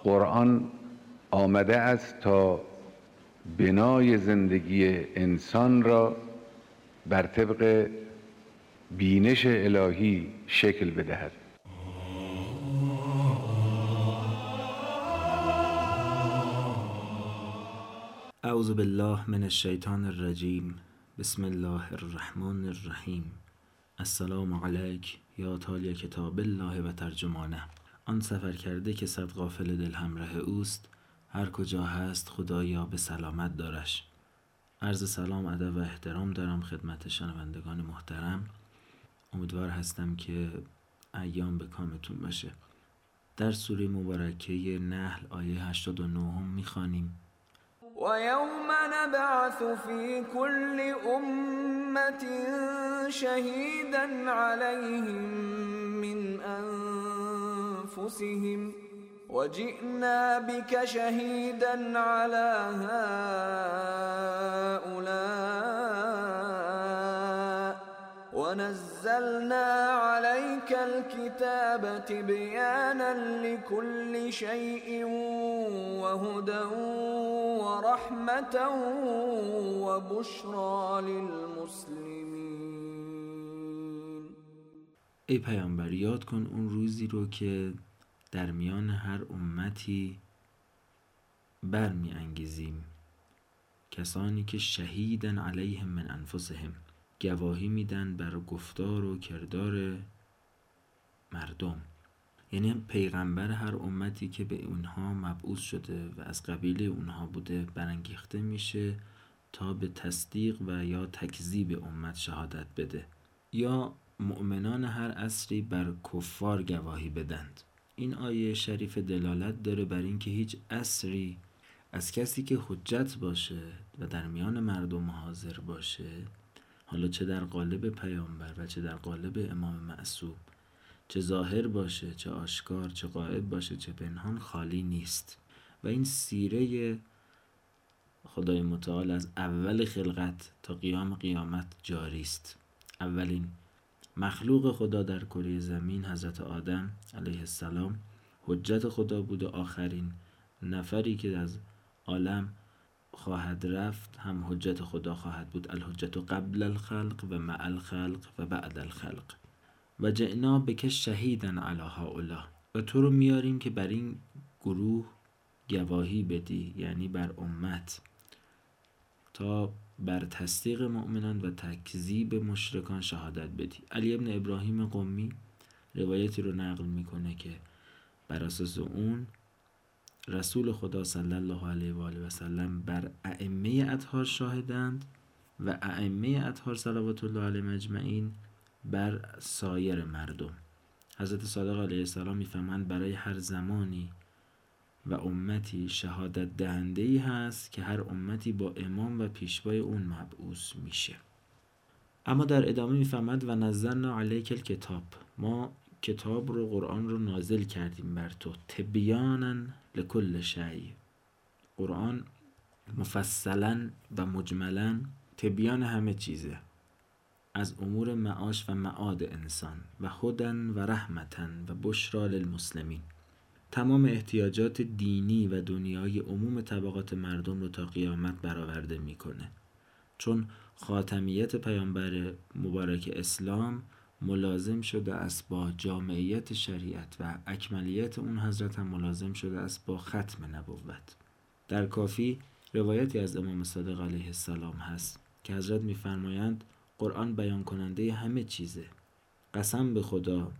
قرآن آمده است تا بنای زندگی انسان را بر طبق بینش الهی شکل بدهد. اعوذ بالله من الشیطان الرجیم. بسم الله الرحمن الرحیم. السلام علیک یا تالی کتاب الله و ترجمانه. آن سفر کرده که صد غافل دل همراه اوست، هر کجا هست خدایا به سلامت دارش. عرض سلام، ادب و احترام دارم خدمت شنوندگان محترم. امیدوار هستم که ایام به کامتون باشه. در سوره مبارکه نحل آیه 89 میخوانیم: وَيَوْمَ نَبْعَثُ فِي كُلِّ أُمَّةٍ شَهِيدًا عَلَيْهِمْ مِنْ أَنْفُسِهِمْ وَجِئْنَا بِكَ شَهِيدًا عَلَى هَؤُلَاءِ وَنَزَّلْنَا عَلَيْكَ الْكِتَابَ تِبْيَانًا لِكُلِّ شَيْءٍ وَهُدًى وَرَحْمَةً وَبُشْرَى لِلْمُسْلِمِينَ. ای پیامبر، یاد کن اون روزی رو که در میان هر امتی برمی انگیزیم کسانی که شهیدن علیهم من انفسهم، گواهی میدن بر گفتار و کردار مردم. یعنی پیغمبر هر امتی که به اونها مبعوث شده و از قبیله اونها بوده برانگیخته میشه تا به تصدیق و یا تکذیب امت شهادت بده، یا مؤمنان هر عصری بر کفار گواهی بدند. این آیه شریف دلالت داره بر این که هیچ عصری از کسی که حجت باشه و در میان مردم حاضر باشه، حالا چه در قالب پیامبر و چه در قالب امام معصوم، چه ظاهر باشه چه آشکار، چه غائب باشه چه پنهان، خالی نیست. و این سیره خدای متعال از اول خلقت تا قیام قیامت جاری است. اولین مخلوق خدا در کره زمین حضرت آدم علیه السلام حجت خدا بود و آخرین نفری که از عالم خواهد رفت هم حجت خدا خواهد بود. الحجت قبل الخلق و مع الخلق و بعد الخلق. و جئنا بک شهیدن علی هؤلاء، و تو رو میاریم که بر این گروه گواهی بدی، یعنی بر امت، تا بر تصدیق مؤمنان و تکذیب مشرکان شهادت بدی. علی ابن ابراهیم قمی روایتی رو نقل میکنه که بر اساس اون رسول خدا صلی الله علیه و آله و سلم بر ائمه اطهار شاهدند و ائمه اطهار صلوات الله علیهم اجمعین بر سایر مردم. حضرت صادق علیه السلام میفهمند برای هر زمانی و امتی شهادت دهنده‌ای هست که هر امتی با امام و پیشوای اون مبعوث میشه. اما در ادامه میفهمد و نزلنا علیک الکتاب، ما کتاب رو، قرآن رو نازل کردیم بر تو، تبیانا لکل شیء. قرآن مفصلا و مجملا تبیان همه چیزه، از امور معاش و معاد انسان، و هدن و رحمتن و بشرا للمسلمین. تمام احتیاجات دینی و دنیای عموم طبقات مردم رو تا قیامت برآورده میکنه، چون خاتمیت پیامبر مبارک اسلام ملازم شده است با جامعیت شریعت و اکملیت اون حضرت هم ملازم شده است با ختم نبوت. در کافی روایتی از امام صادق علیه السلام هست که حضرت میفرمایند قرآن بیان کننده همه چیزه. قسم به خدا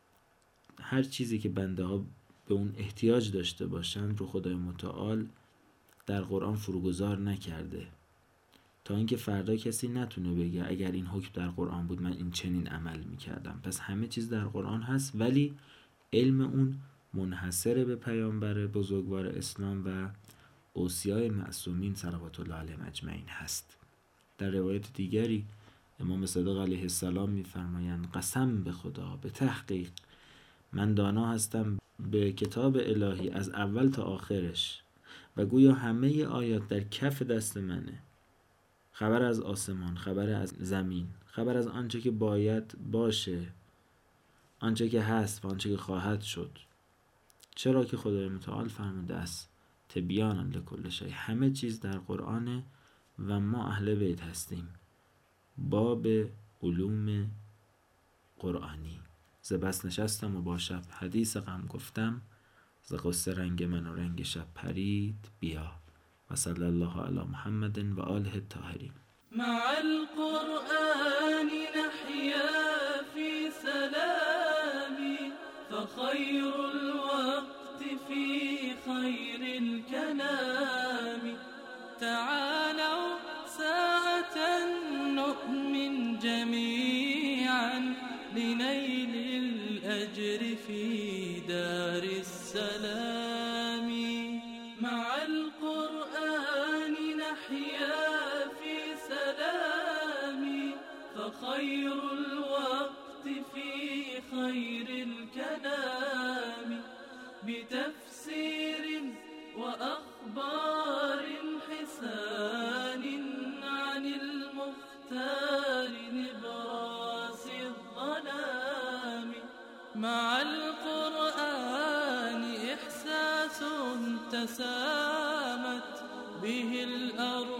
هر چیزی که بنده ها به اون احتیاج داشته باشند رو خدای متعال در قرآن فروگذار نکرده، تا اینکه فردا کسی نتونه بگه اگر این حکم در قرآن بود من این چنین عمل میکردم. پس همه چیز در قرآن هست، ولی علم اون منحصر به پیامبر بزرگوار اسلام و اوصیای معصومین صلوات الله علیهم اجمعین هست. در روایت دیگری امام صادق علیه السلام میفرمایند قسم به خدا به تحقیق من دانا هستم به کتاب الهی از اول تا آخرش و گویا همه آیات در کف دست منه. خبر از آسمان، خبر از زمین، خبر از آنچه که باید باشه، آنچه که هست و آنچه که خواهد شد. چرا که خدای متعال فرموده است تبیانا لکل شیء، همه چیز در قرآنه و ما اهل بیت هستیم. باب علوم قرآنی. ز بس نشستم و با شب حدیث غم گفتم، ز غصه رنگ من و رنگ شب پرید بیا. و صلی الله علی محمد و آله الطاهرین. مع القرآن نحيا في سلام، فخير الوقت في خير الكلام. تعالوا ساعة نؤمن جميعا لنيل الأجر في دار السلام. مع القرآن نحيا في سلام، فخير الوقت في خير الكلام. بتفسير وأخبار حسان عن المختار نبراس الظلام. مع القرآن إحساس تسامت به الأرض